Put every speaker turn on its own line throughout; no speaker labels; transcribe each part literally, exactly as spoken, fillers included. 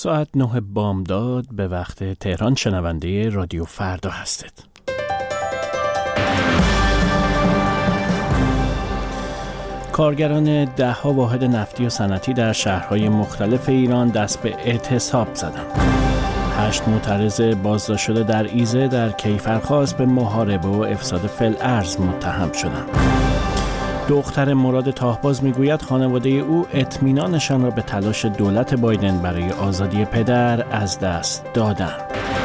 ساعت نه بامداد به وقت تهران شنونده رادیو فردا هستید. کارگران ده ها واحد نفتی و صنعتی در شهرهای مختلف ایران دست به اعتصاب زدند. هشت معترض بازداشت شده در ایزه در کیفرخواست به محاربه و افساد فی‌الارض متهم شدند. دختر مراد تاهباز میگوید خانواده او اطمینانشان را به تلاش دولت بایدن برای آزادی پدر از دست دادند.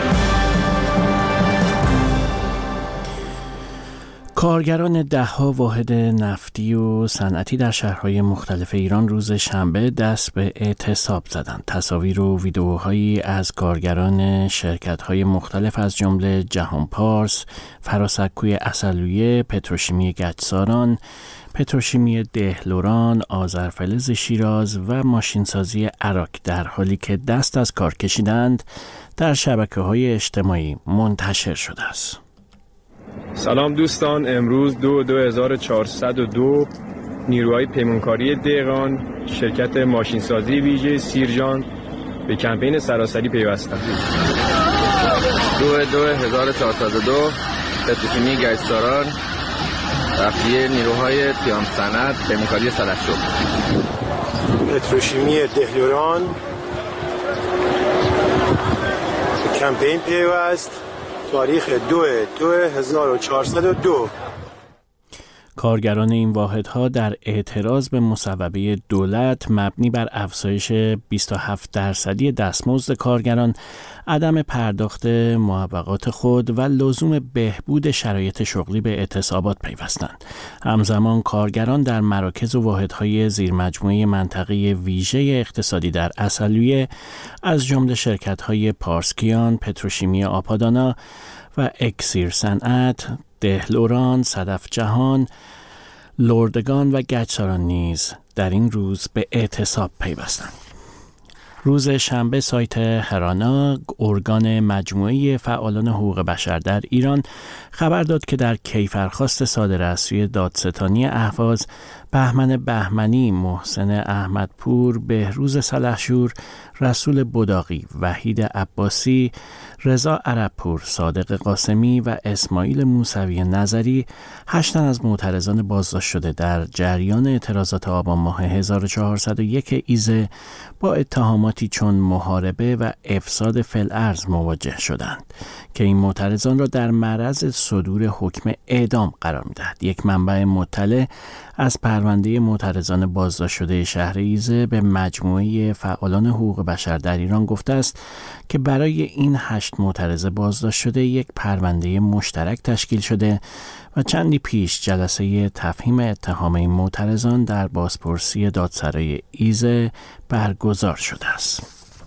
کارگران ده ها واحد نفتی و صنعتی در شهرهای مختلف ایران روز شنبه دست به اعتصاب زدند. تصاویر و ویدئوهایی از کارگران شرکت‌های مختلف از جمله جهان پارس، فراسکوی اصلویه، پتروشیمی گچساران، پتروشیمی دهلوران، آذرفلز شیراز و ماشینسازی اراک در حالی که دست از کار کشیدند در شبکه‌های اجتماعی منتشر شده است.
سلام دوستان، امروز دو دو هزار و چهارصد و دو نیروهای پیمانکاری دهقان شرکت ماشینسازی ویژه سیرجان به کمپین سراسری پیوستند.
دو دو هزار و چهارصد و دو پتروشیمی گچساران تخلیه نیروهای تیام صنعت پیمانکاری سلحشور.
پتروشیمی دهلوران به کمپین پیوست تاریخ دو دو هزار و چهارصد و دو.
کارگران این واحدها در اعتراض به مصوبه دولت مبنی بر افزایش بیست و هفت درصدی دستمزد کارگران، عدم پرداخت معوقات خود و لزوم بهبود شرایط شغلی به اعتصابات پیوستند. همزمان کارگران در مراکز و واحدهای زیرمجموعه منطقه ویژه اقتصادی در اصلویه از جمله شرکت‌های پارسکیان، پتروشیمی آپادانا و اکسیر صنعت، دهلوران، صدف جهان، لردگان و گچساران نیز در این روز به اعتصاب پیوستند. روز شنبه سایت هرانا، ارگان مجموعه فعالان حقوق بشر در ایران، خبر داد که در کیفرخواست صادر از سوی دادستانی اهواز، بهمن بهمنی، محسن احمدپور، بهروز سلحشور، رسول بداقی، وحید عباسی، رضا عربپور، صادق قاسمی و اسماعیل موسوی نظری، هشت تن از معترضان بازداشت شده در جریان اعتراضات آبان ماه هزار و چهارصد و یک ایزه با اتهاماتی چون محاربه و افساد فی‌الارض مواجه شدند که این معترضان را در معرض صدور حکم اعدام قرار می‌دهد. یک منبع مطلع از پرونده معترضان بازداشت شده شهر ایزه به مجموعه فعالان حقوق بشر در ایران گفته است که برای این هشت معترض بازداشت شده یک پرونده مشترک تشکیل شده و چندی پیش جلسه تفهیم اتهام این معترضان در بازپرسی دادسرای ایزه برگزار شده است.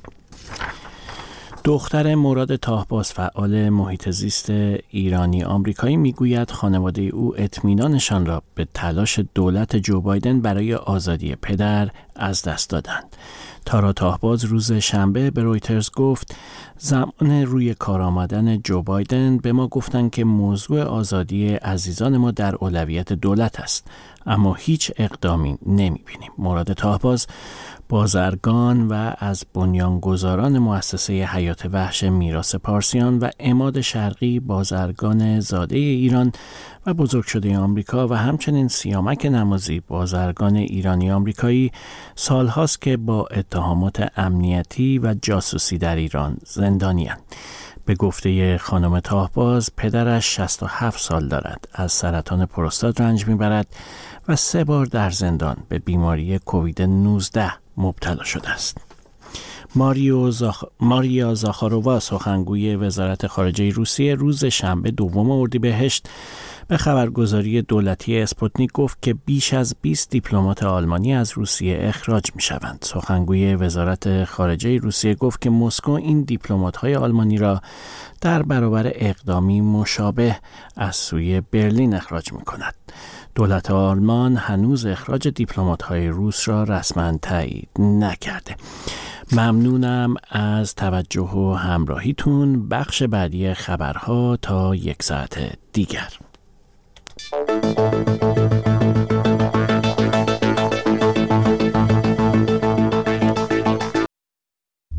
دختر مراد تاهباز، فعال محیط زیست ایرانی آمریکایی، میگوید خانواده او اطمینانشان را به تلاش دولت جو بایدن برای آزادی پدر از دست دادند. تارا تاهباز روز شنبه به رویترز گفت زمان روی کار آمدن جو بایدن به ما گفتند که موضوع آزادی عزیزان ما در اولویت دولت است، اما هیچ اقدامی نمی‌بینیم. مراد تاهباز بازرگان و از بنیانگذاران مؤسسه حیات وحش میراث پارسیان و عماد شرقی بازرگان زاده ایران و بزرگ شده آمریکا و همچنین سیامک نمازی بازرگان ایرانی آمریکایی سالهاست که با اتهامات امنیتی و جاسوسی در ایران زندانی‌اند. به گفته خانم تاهباز، پدرش شصت و هفت سال دارد، از سرطان پروستات رنج میبرد و سه بار در زندان به بیماری کووید نوزده مبتلا شده است. ماریو زاخ... ماریا زاخارووا، سخنگوی وزارت خارجه روسیه، روز شنبه دوم اردیبهشت به خبرگزاری دولتی اسپوتنیک گفت که بیش از بیست دیپلمات آلمانی از روسیه اخراج می شوند. سخنگوی وزارت خارجه روسیه گفت که مسکو این دیپلمات‌های آلمانی را در برابر اقدامی مشابه از سوی برلین اخراج می کند. دولت آلمان هنوز اخراج دیپلمات‌های روس را رسما تایید نکرده. ممنونم از توجه و همراهیتون. بخش بعدی خبرها تا یک ساعت دیگر.